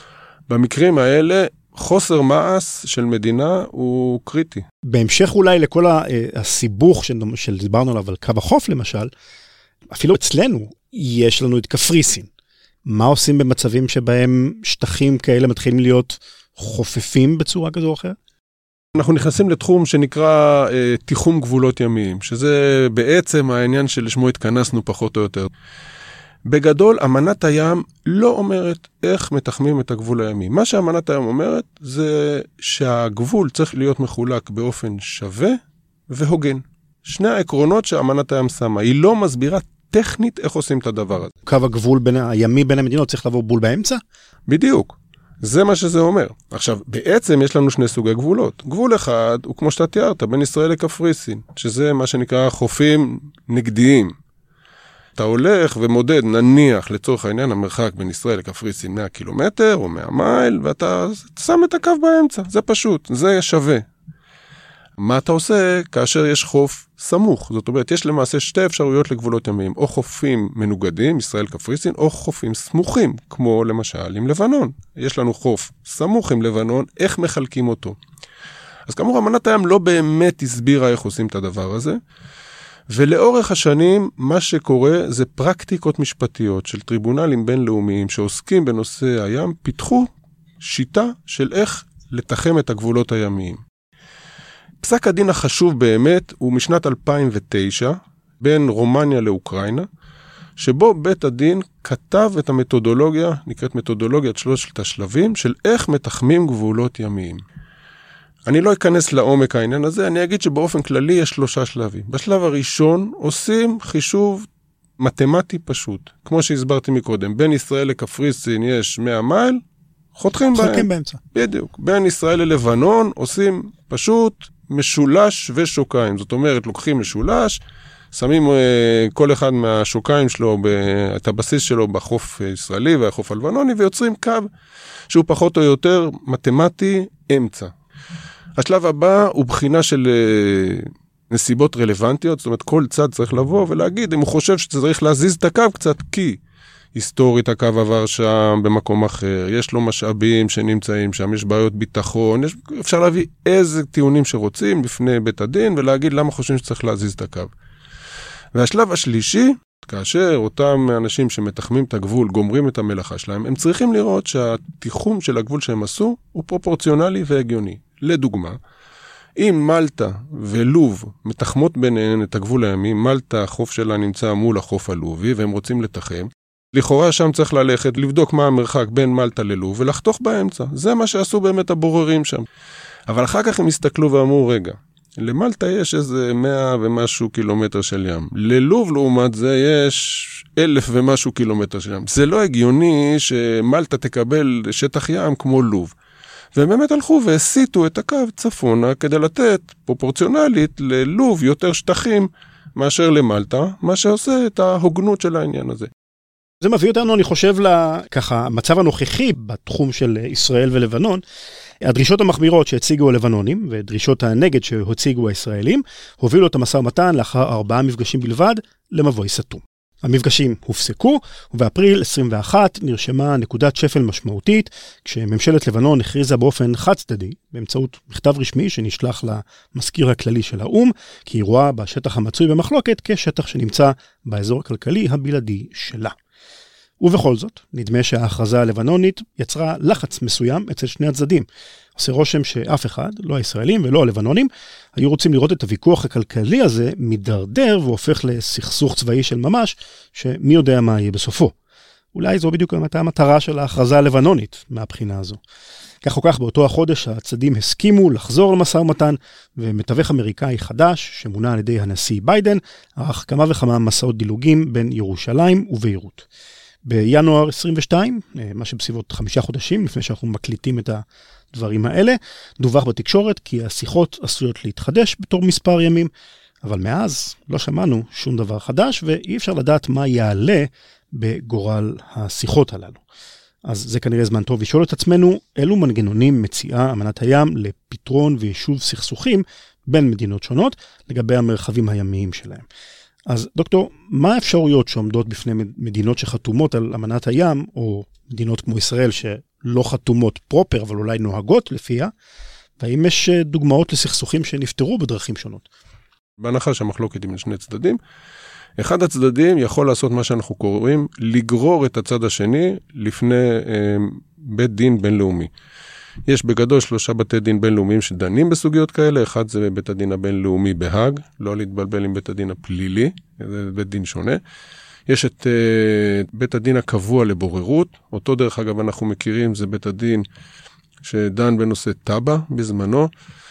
במקרים האלה, חוסר מעש של מדינה הוא קריטי. בהמשך אולי לכל הסיבוך שדיברנו עליו על קו החוף למשל, אפילו אצלנו יש לנו את קפריסין. מה עושים במצבים שבהם שטחים כאלה מתחילים להיות חופפים בצורה כזו או אחרת? אנחנו נכנסים לתחום שנקרא אה, תיחום גבולות ימיים, שזה בעצם העניין שלשמו התכנסנו פחות או יותר. בגדול, אמנת הים לא אומרת איך מתחמים את הגבול הימי. מה שאמנת הים אומרת זה שהגבול צריך להיות מחולק באופן שווה והוגן. שני העקרונות שאמנת הים שמה, היא לא מסבירה טכנית איך עושים את הדבר הזה. קו הגבול בין, הימי בין המדינות צריך לעבור בול באמצע? בדיוק. זה מה שזה אומר. עכשיו, בעצם יש לנו שני סוגי גבולות. גבול אחד הוא כמו שאתה תיארת, בין ישראל לקפריסין, שזה מה שנקרא חופים נגדיים. אתה הולך ומודד, נניח לצורך העניין, המרחק בין ישראל לקפריסין מאה קילומטר או מאה מייל, ואתה שם את הקו באמצע. זה פשוט, זה שווה. מה אתה עושה כאשר יש חוף סמוך? זאת אומרת, יש למעשה שתי אפשרויות לגבולות ימיים, או חופים מנוגדים, ישראל קפריסין, או חופים סמוכים, כמו למשל עם לבנון. יש לנו חוף סמוך עם לבנון, איך מחלקים אותו? אז כאמור, אמנת הים לא באמת הסבירה איך עושים את הדבר הזה, ולאורך השנים, מה שקורה זה פרקטיקות משפטיות של טריבונלים בינלאומיים שעוסקים בנושא הים, פיתחו שיטה של איך לתחם את הגבולות הימיים. פסק הדין החשוב באמת הוא משנת אלפיים ותשע, בין רומניה לאוקראינה, שבו בית הדין כתב את המתודולוגיה, נקראת מתודולוגיית שלושת השלבים, של איך מתחמים גבולות ימיים. אני לא אכנס לעומק העניין הזה, אני אגיד שבאופן כללי יש שלושה שלבים. בשלב הראשון עושים חישוב מתמטי פשוט. כמו שהסברתי מקודם, בין ישראל לקפריסין יש מאה מייל, חותכים בהם. חותכים באמצע. בדיוק. בין ישראל ללבנון עושים פשוט משולש ושוקיים. זאת אומרת, לוקחים משולש, שמים אה, כל אחד מהשוקיים שלו, ב, את הבסיס שלו בחוף ישראלי והחוף הלבנוני, ויוצרים קו שהוא פחות או יותר מתמטי אמצע. השלב הבא הוא בחינה של אה, נסיבות רלוונטיות, זאת אומרת, כל צד צריך לבוא ולהגיד אם הוא חושב שצריך להזיז את הקו קצת, כי היסטורית הקו עבר שם במקום אחר, יש לו משאבים שנמצאים שם, יש בעיות ביטחון, יש, אפשר להביא איזה טיעונים שרוצים בפני בית הדין, ולהגיד למה חושבים שצריך להזיז את הקו. והשלב השלישי, כאשר אותם אנשים שמתחמים את הגבול, גומרים את המלאכה שלהם, הם צריכים לראות שהתיחום של הגבול שהם עשו, הוא פרופורציונלי והגיוני. לדוגמה, אם מלטה ולוב מתחמות ביניהן את הגבול הימי, מלטה, החוף שלה נמצא מול החוף הלובי, והם רוצים לתחם, לכאורה שם צריך ללכת, לבדוק מה המרחק בין מלטה ללוב, ולחתוך באמצע. זה מה שעשו באמת הבוררים שם. אבל אחר כך הם הסתכלו ואמרו, רגע, למלטה יש איזה מאה ומשהו קילומטר של ים. ללוב לעומת זה יש אלף ומשהו קילומטר של ים. זה לא הגיוני שמלטה תקבל שטח ים כמו לוב. והם באמת הלכו והסיטו את הקו צפונה כדי לתת פרופורציונלית ללוב יותר שטחים מאשר למלטה, מה שעושה את ההוגנות של העניין הזה. זה מביא אותנו, אני חושב, לככה, המצב הנוכחי בתחום של ישראל ולבנון, הדרישות המחמירות שהציגו הלבנונים, ודרישות הנגד שהציגו הישראלים, הובילו את המשא ומתן לאחר ארבעה מפגשים בלבד למבוי סתום. המפגשים הופסקו, ובאפריל עשרים ואחת נרשמה נקודת שפל משמעותית, כשממשלת לבנון הכריזה באופן חד צדדי, באמצעות מכתב רשמי שנשלח למזכיר הכללי של האום, כי היא רואה בשטח המצוי במחלוקת כשטח שנמצא באזור הכלכלי הבלעדי שלה. ובכל זאת, נדמה שההכרזה הלבנונית יצרה לחץ מסוים אצל שני הצדדים. עושה רושם שאף אחד, לא הישראלים ולא הלבנונים, היו רוצים לראות את הוויכוח הכלכלי הזה מדרדר והופך לסכסוך צבאי של ממש, שמי יודע מה יהיה בסופו. אולי זו בדיוק המטרה של ההכרזה הלבנונית מהבחינה הזו. כך או כך, באותו החודש הצדדים הסכימו לחזור למשא ומתן, ומתווך אמריקאי חדש, שמונה על ידי הנשיא ביידן, ערך כמה וכמה מסעות דילוגים בין ירושלים וביירות. בינואר עשרים ושתיים, מה שבסביבות חמישה חודשים, לפני שאנחנו מקליטים את הדברים האלה, דווח בתקשורת כי השיחות עשויות להתחדש בתור מספר ימים, אבל מאז לא שמענו שום דבר חדש, ואי אפשר לדעת מה יעלה בגורל השיחות הללו. אז זה כנראה זמן טוב לשאול את עצמנו, אילו מנגנונים מציעה אמנת הים לפתרון ויישוב סכסוכים בין מדינות שונות, לגבי המרחבים הימיים שלהם. אז דוקטור, מה האפשרויות שעומדות בפני מדינות שחתומות על אמנת הים, או מדינות כמו ישראל לא חתומות פרופר, אבל אולי נוהגות לפיה, והאם יש דוגמאות לסכסוכים שנפטרו בדרכים שונות? בהנחה שהמחלוקת עם שני צדדים, אחד הצדדים יכול לעשות מה שאנחנו קוראים, לגרור את הצד השני לפני אה, בית דין בינלאומי. יש בגדול שלושה בתי דין בינלאומיים שדנים בסוגיות כאלה, אחד זה בית הדין הבינלאומי בהאג, לא להתבלבל עם בית הדין הפלילי, זה בית דין שונה. יש את uh, בית הדין הקבוע לבוררות, אותו דרך אגב אנחנו מכירים, זה בית הדין שדן בנושא טאבה בזמנו,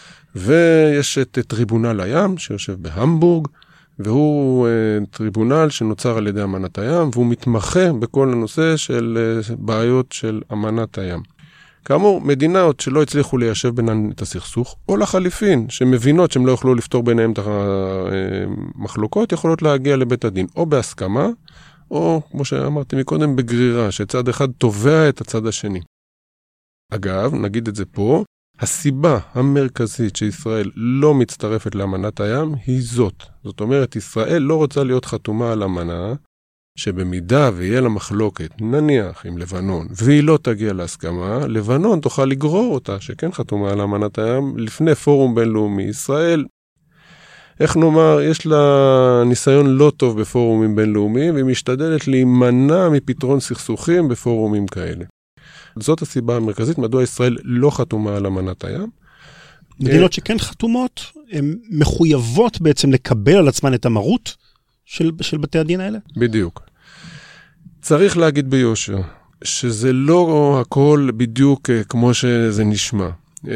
ויש את טריבונל הים שיושב בהמבורג, והוא uh, טריבונל שנוצר על ידי אמנת הים, והוא מתמחה בכל הנושא של uh, בעיות של אמנת הים. כאמור, מדינות שלא הצליחו ליישב ביניהן את הסכסוך, או לחליפין, שמבינות שהם לא יוכלו לפתור ביניהם את המחלוקות, יכולות להגיע לבית הדין, או בהסכמה, או, כמו שאמרתי מקודם, בגרירה, שצד אחד תובע את הצד השני. אגב, נגיד את זה פה, הסיבה המרכזית שישראל לא מצטרפת לאמנת הים היא זאת. זאת אומרת, ישראל לא רוצה להיות חתומה על אמנה, שבמידה ויהיה לה מחלוקת, נניח עם לבנון, והיא לא תגיע להסכמה, לבנון תוכל לגרור אותה, שכן חתומה על אמנת הים, לפני פורום בינלאומי. ישראל, איך נאמר, יש לה ניסיון לא טוב בפורומים בינלאומיים, והיא משתדלת להימנע מפתרון סכסוכים בפורומים כאלה. זאת הסיבה המרכזית, מדוע ישראל לא חתומה על אמנת הים. מדינות שכן חתומות, הן מחויבות בעצם לקבל על עצמן את המרות של, של בתי הדין האלה? בדיוק. צריך להגיד ביושר, שזה לא הכל בדיוק כמו שזה נשמע.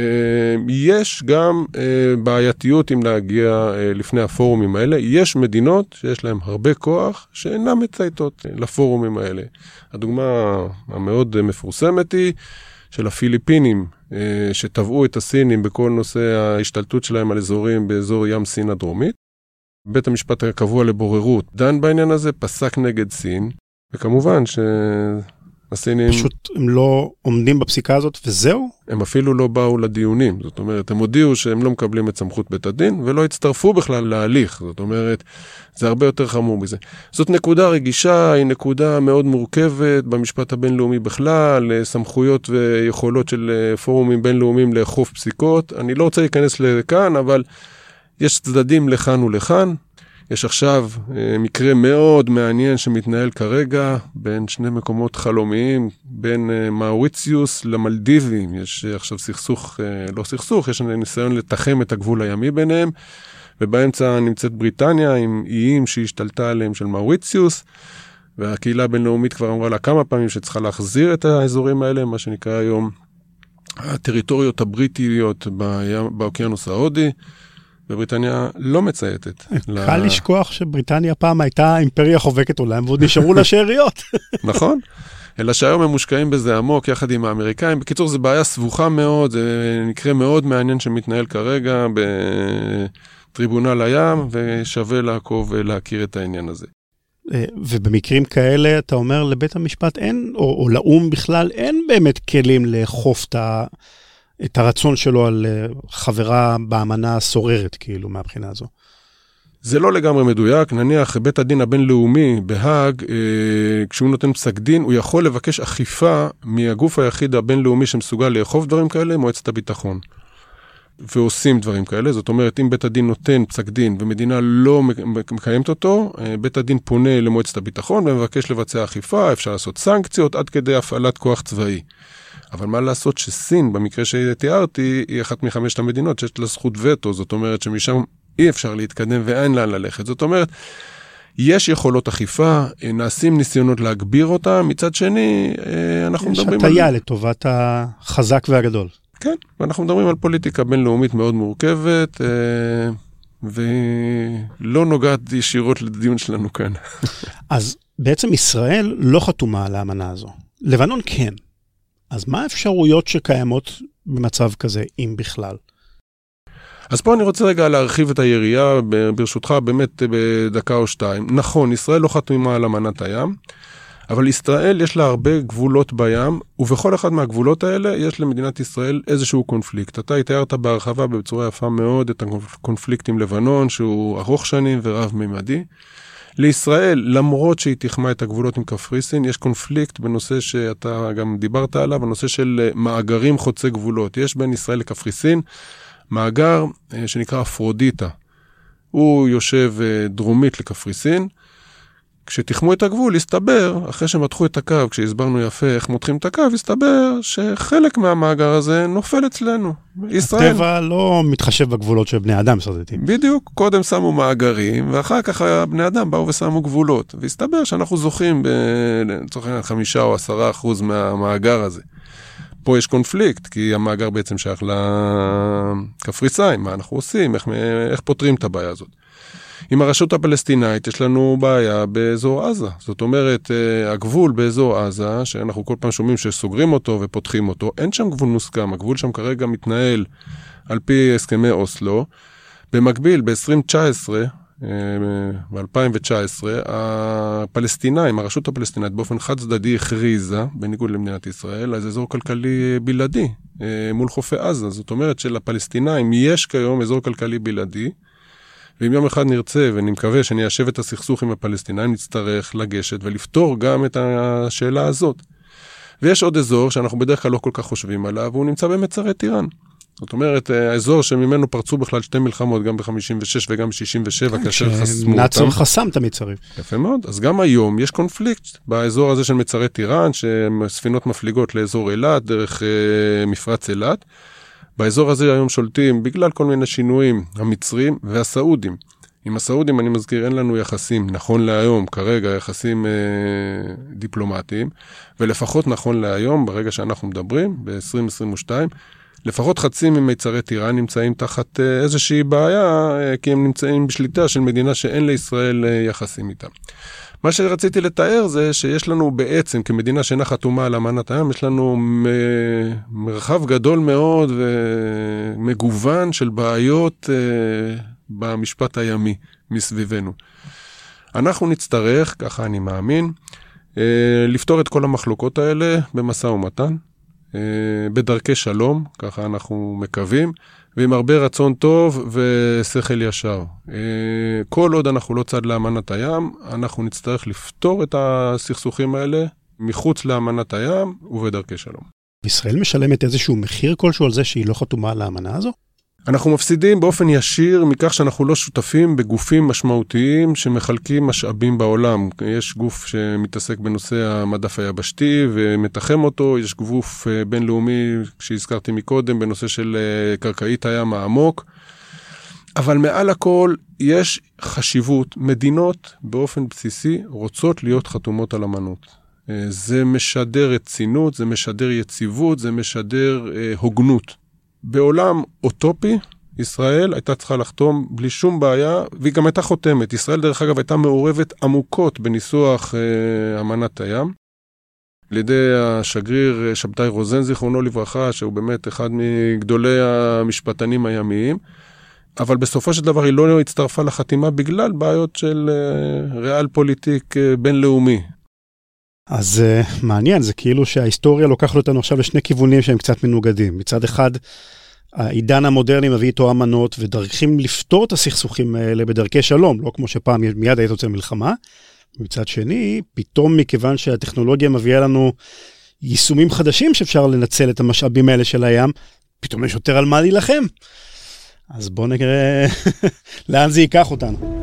יש גם בעייתיות אם להגיע לפני הפורומים האלה. יש מדינות שיש להם הרבה כוח שאינן מצייתות לפורומים האלה. הדוגמה המאוד מפורסמת היא של הפיליפינים שטבעו את הסינים בכל נושא ההשתלטות שלהם על אזורים באזור ים סין הדרומית. בית המשפט הקבוע לבוררות דן בעניין הזה, פסק נגד סין, וכמובן שהסינים פשוט הם לא עומדים בפסיקה הזאת וזהו? הם אפילו לא באו לדיונים, זאת אומרת, הם הודיעו שהם לא מקבלים את סמכות בית הדין, ולא הצטרפו בכלל להליך, זאת אומרת, זה הרבה יותר חמור מזה. זאת נקודה רגישה, היא נקודה מאוד מורכבת במשפט הבינלאומי בכלל, סמכויות ויכולות של פורומים בינלאומיים לאכוף פסיקות. אני לא רוצה להיכנס לכאן, אבל יש צדדים לכאן ולכאן. יש עכשיו מקרה מאוד מעניין שמתנהל כרגע בין שני מקומות חלומיים, בין מאוריציוס למלדיבים. יש עכשיו סכסוך, לא סכסוך, יש ניסיון לתחם את הגבול הימי ביניהם, ובאמצע נמצאת בריטניה עם איים שהשתלטה עליהם של מאוריציוס, והקהילה הבינלאומית כבר אמרה לה כמה פעמים שצריכה להחזיר את האזורים האלה, מה שנקרא היום הטריטוריות הבריטיות באוקיינוס ההודי, ובריטניה לא מצייתת. קל לשכוח שבריטניה פעם הייתה אימפריה חובקת עולם, ועוד נשארו לה שאריות. נכון. אלא שהיום הם מושקעים בזה עמוק יחד עם האמריקאים. בקיצור, זו בעיה סבוכה מאוד, זה מקרה מאוד מעניין שמתנהל כרגע בטריבונל הים, ושווה לעקוב ולהכיר את העניין הזה. ובמקרים כאלה, אתה אומר, לבית המשפט אין, או, או לאום בכלל, אין באמת כלים לאכוף את ה... את הרצון שלו על חברה באמנה סוררת, כאילו, מהבחינה הזו. זה לא לגמרי מדויק. נניח, בית הדין הבינלאומי בהאג, כשהוא נותן פסק דין, הוא יכול לבקש אכיפה מהגוף היחיד הבינלאומי שמסוגל לאכוף דברים כאלה, מועצת הביטחון. ועושים דברים כאלה. זאת אומרת, אם בית הדין נותן פסק דין ומדינה לא מקיימת אותו, בית הדין פונה למועצת הביטחון ומבקש לבצע אכיפה, אפשר לעשות סנקציות עד כדי הפעלת כוח צבאי. אבל מה לעשות שסין, במקרה שתיארתי, היא אחת מחמשת המדינות שיש לה זכות וטו, זאת אומרת שמשם אי אפשר להתקדם ואין לאן ללכת. זאת אומרת, יש יכולות אכיפה, נעשים ניסיונות להגביר אותה, מצד שני, אנחנו מדברים על... יש הטיה לטובת החזק והגדול. כן, ואנחנו מדברים על פוליטיקה בינלאומית מאוד מורכבת, ולא נוגעת ישירות לדיון שלנו כאן. אז בעצם ישראל לא חתומה על האמנה הזו. לבנון כן. אז מה האפשרויות שקיימות במצב כזה, אם בכלל? אז פה אני רוצה רגע להרחיב את היריעה, ברשותך באמת בדקה או שתיים. נכון, ישראל לא חתומה על אמנת הים, אבל ישראל יש לה הרבה גבולות בים, ובכל אחד מהגבולות האלה יש למדינת ישראל איזשהו קונפליקט. אתה התארת בהרחבה בצורה יפה מאוד את הקונפליקט עם לבנון, שהוא ארוך שנים ורב מימדי. לישראל, למרות שהיא תחמה את הגבולות עם קפריסין, יש קונפליקט בנושא שאתה גם דיברת עליו, הנושא של מאגרים חוצי גבולות. יש בין ישראל לקפריסין מאגר שנקרא אפרודיטה. הוא יושב דרומית לקפריסין. כשתחמו את הגבול, הסתבר, אחרי שמתחו את הקו, כשהסברנו יפה איך מותחים את הקו, הסתבר שחלק מהמאגר הזה נופל אצלנו. ישראל. הטבע לא מתחשב בגבולות של בני אדם סרטטים. בדיוק, קודם שמו מאגרים, ואחר כך בני אדם באו ושמו גבולות. והסתבר שאנחנו זוכים בצורך חמישה או עשרה אחוז מהמאגר הזה. פה יש קונפליקט, כי המאגר בעצם שייך לקפריסאים. מה אנחנו עושים? איך, איך פותרים את הבעיה הזאת? עם הרשות הפלסטינאית יש לנו בעיה באזור עזה. זאת אומרת, הגבול באזור עזה, שאנחנו כל פעם שומעים שסוגרים אותו ופותחים אותו, אין שם גבול מוסכם. הגבול שם כרגע מתנהל על פי הסכמי אוסלו. במקביל, ב-עשרים תשע עשרה, ב-אלפיים תשע עשרה, הפלסטינאים, הרשות הפלסטינאית באופן חד צדדי הכריזה, בניגוד למדינת ישראל, אז אזור כלכלי בלעדי מול חופי עזה. זאת אומרת שלפלסטינאים יש כיום אזור כלכלי בלעדי, ואם יום אחד נרצה, ואני מקווה שניישב את הסכסוך עם הפלסטינאים, נצטרך לגשת ולפתור גם את השאלה הזאת. ויש עוד אזור שאנחנו בדרך כלל לא כל כך חושבים עליו, והוא נמצא במצרי טיראן. זאת אומרת, האזור שממנו פרצו בכלל שתי מלחמות, גם ב-חמישים ושש וגם ב-שישים ושבע, כאשר חסמו אותם. נאצר חסם את המצרים. יפה מאוד. אז גם היום יש קונפליקט באזור הזה של מצרי טיראן, שספינות מפליגות לאזור אילת, דרך אה, מפרץ אילת. באזור הזה היום שולטים, בגלל כל מיני שינויים, המצרים והסעודים. עם הסעודים, אני מזכיר, אין לנו יחסים, נכון להיום, כרגע, יחסים אה, דיפלומטיים, ולפחות נכון להיום, ברגע שאנחנו מדברים, ב-עשרים עשרים ושתיים, לפחות חצי ממצרי טיראן נמצאים תחת אה, איזושהי בעיה, אה, כי הם נמצאים בשליטה של מדינה שאין לישראל אה, יחסים איתה. מה שרציתי לתאר זה שיש לנו בעצם, כמדינה שאינה חתומה על אמנת הים, יש לנו מרחב גדול מאוד ומגוון של בעיות במשפט הימי מסביבנו. אנחנו נצטרך, ככה אני מאמין, לפתור את כל המחלוקות האלה במשא ומתן, בדרכי שלום, ככה אנחנו מקווים, ועם הרבה רצון טוב ושכל ישר. כל עוד אנחנו לא צד לאמנת הים, אנחנו נצטרך לפתור את הסכסוכים האלה מחוץ לאמנת הים ובדרכי שלום. ישראל משלמת איזשהו מחיר כלשהו על זה שהיא לא חתומה על האמנה הזו? אנחנו מפסידים באופן ישיר מכך שאנחנו לא שותפים בגופים משמעותיים שמחלקים משאבים בעולם. יש גוף שמתעסק בנושא המדף היבשתי ומתחם אותו, יש גוף בינלאומי שהזכרתי מקודם בנושא של קרקעית הים העמוק, אבל מעל הכל יש חשיבות. מדינות באופן בסיסי רוצות להיות חתומות על אמנות. זה משדר רצינות, זה משדר יציבות, זה משדר הוגנות. בעולם אוטופי, ישראל הייתה צריכה לחתום בלי שום בעיה, והיא גם הייתה חותמת. ישראל דרך אגב הייתה מעורבת עמוקות בניסוח אה, אמנת הים, על ידי השגריר שבתאי רוזן, זיכרונו לברכה, שהוא באמת אחד מגדולי המשפטנים הימיים, אבל בסופו של דבר היא לא הצטרפה לחתימה בגלל בעיות של אה, ריאל פוליטיק אה, בינלאומי. אז uh, מעניין, זה כאילו שההיסטוריה לוקחת אותנו עכשיו לשני כיוונים שהם קצת מנוגדים. מצד אחד, העידן המודרני מביא איתו אמנות ודרכים לפתור את הסכסוכים האלה בדרכי שלום, לא כמו שפעם מיד היית יוצא מלחמה. מצד שני, פתאום מכיוון שהטכנולוגיה מביאה לנו יישומים חדשים שאפשר לנצל את המשאבים האלה של הים, פתאום יש יותר על מה להילחם. אז בואו נראה לאן זה ייקח אותנו.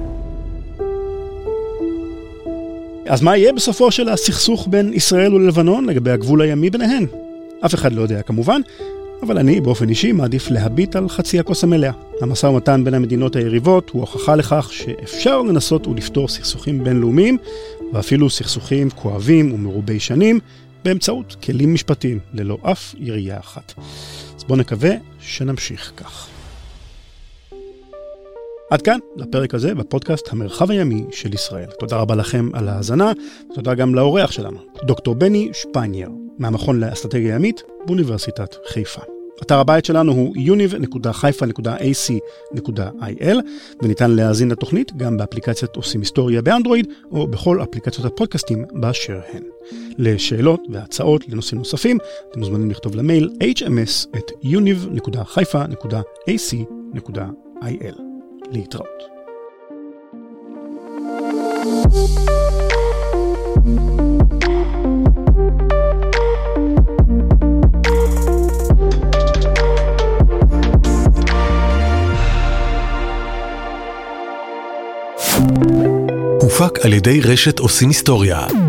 אז מה יהיה בסופו של הסכסוך בין ישראל ולבנון לגבי הגבול הימי ביניהן? אף אחד לא יודע כמובן, אבל אני באופן אישי מעדיף להביט על חצי הכוס המלאה. המשא ומתן בין המדינות היריבות הוא הוכחה לכך שאפשר לנסות ולפתור סכסוכים בינלאומיים, ואפילו סכסוכים כואבים ומרובי שנים, באמצעות כלים משפטיים, ללא אף ירייה אחת. אז בואו נקווה שנמשיך כך. עד כאן לפרק הזה בפודקאסט המרחב הימי של ישראל. תודה רבה לכם על ההאזנה, ותודה גם לאורח שלנו, דוקטור בני שפיינר, מהמכון לאסטרטגיה ימית באוניברסיטת חיפה. אתר הבית שלנו הוא יוניב נקודה חיפה נקודה איי סי נקודה איי אל, וניתן להאזין לתוכנית גם באפליקציית עושים היסטוריה באנדרואיד, או בכל אפליקציות הפודקאסטים באשר הן. לשאלות והצעות לנושאים נוספים, אתם מוזמנים לכתוב למייל אייץ' אם אס את יוניב נקודה חיפה נקודה איי סי נקודה איי אל. להתראות. הופק על ידי רשת עושים היסטוריה.